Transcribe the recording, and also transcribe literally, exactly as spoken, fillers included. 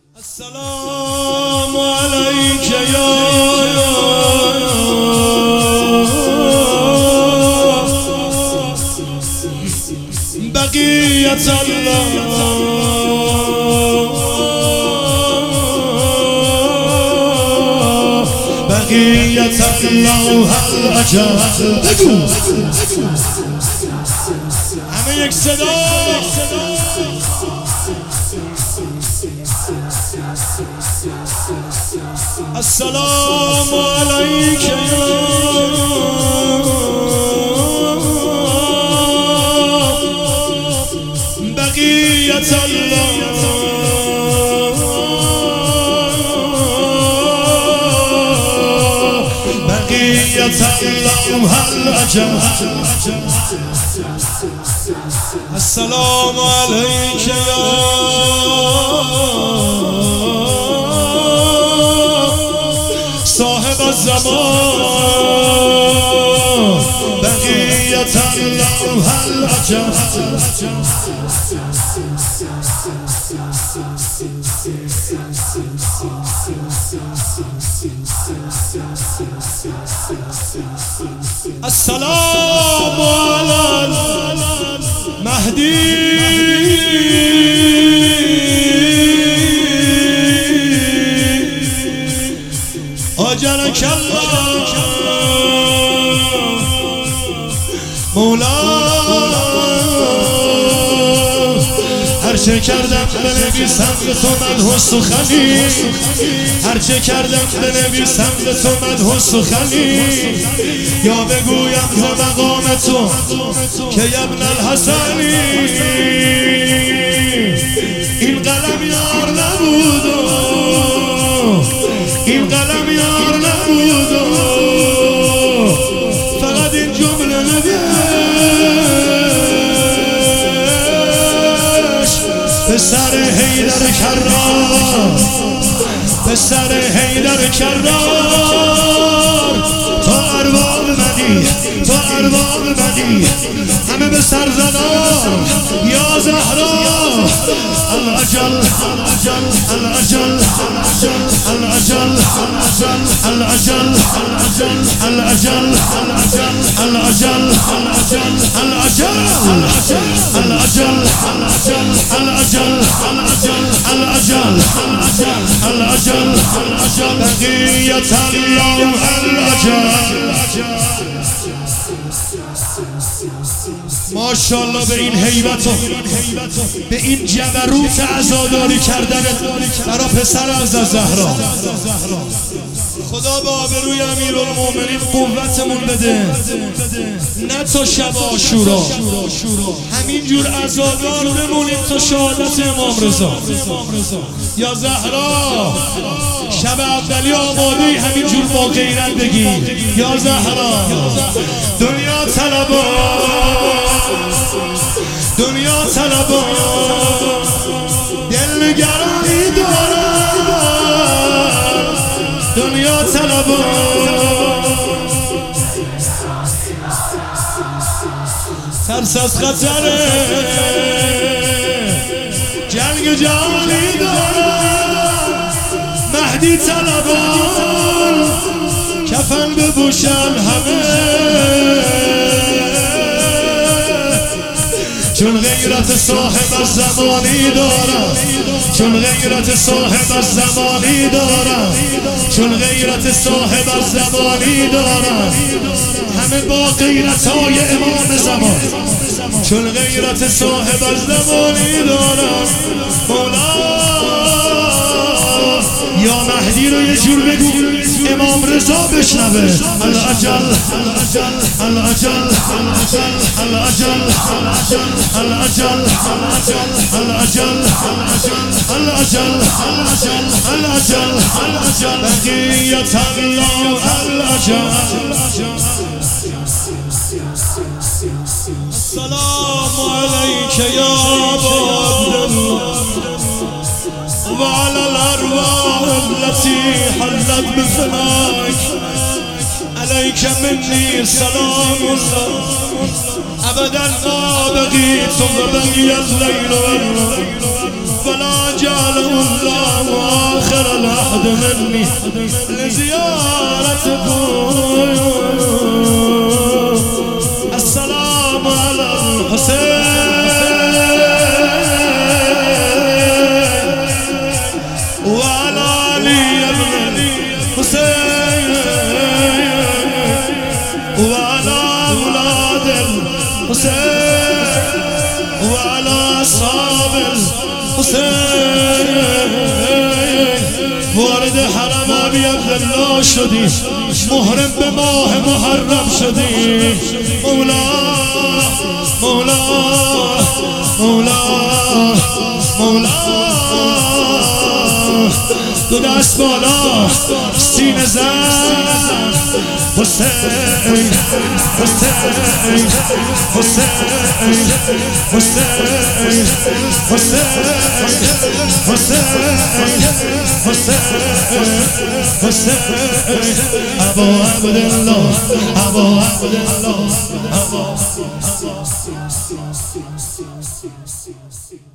السلام عليك يا بقية الله بقية الله الأجل. همه یک صدا. السلام عليك يا بقية الله بقية الله الأجل. السلام عليك يا صاحب الزمان بقية الله الأجل. السلام على المهدي أجلك الله مولا. هرچه کردم بنویسم به تو مدح و سخنی، هرچه کردم بنویسم به تو مدح و سخنی، یا بگویم ز مقام تو که ابن الحسنی. این قلم یار نبود و این قلم یار نبود و فقط این جمله نوشت به سر حیدر کرار، به سر حیدر کرار. تو ارباب منی، تو ارباب منی، همه به سر زدن یا زهرا. الاجل الاجل الاجل الاجل الاجل الاجل الاجل الاجل الاجل الاجل الاجل الاجل بقية الله الاجل. ماشاءالله به این هیبت و به این جبروت عزاداری کردن برا پسر از زهرا. خدا به آبروی امیرالمومنین قوتمون بده، نه تا شب عاشورا همینجور عزادار بمونیم تا شهادت امام رضا. یا زهرا شب اولی آماده همینجور با غیرت بگی یا زهرا. دنیا طلبا، دنیا طلبا، دل نگرانی دارم. دنیا طلبا، ترس از خطر جنگ جهانی دارم. مهدی طلبان کفن بپوشن همه، چون غیرت صاحب از زمانی دارم، چون غیرت صاحب از زمانی دارم، چون غیرت صاحب از زمانی دارم. همه با غیرت های امام زمان، چون غیرت صاحب از زمانی دارم. مولا یا مهدی رو یه جور بگو امام رضا بشنوه. الاجل الاجل الاجل الاجل الاجل الاجل الاجل الاجل بقية الله الاجل. السلام عليك يا أبا عبد الله وعلى الأرواح التي حلت بفنائك. عليك مني سلام الله أبدا ما بقيت وبقي الليل والنهار، فلا جعله الله آخر العهد مني لزيارتكم السلام على الحسين وعلى علي بن الحسين وعلى أولاد الحسين وعلى أصحاب الحسين وارد حرم أبي عبد الله شدي محرم بماه محرم شدي مولاه مولاه مولاه مولاه دو دست بالا سینه زن حسین حسین حسین حسین حسین حسین حسین حسین ابا عبدالله ابا عبدالله ابا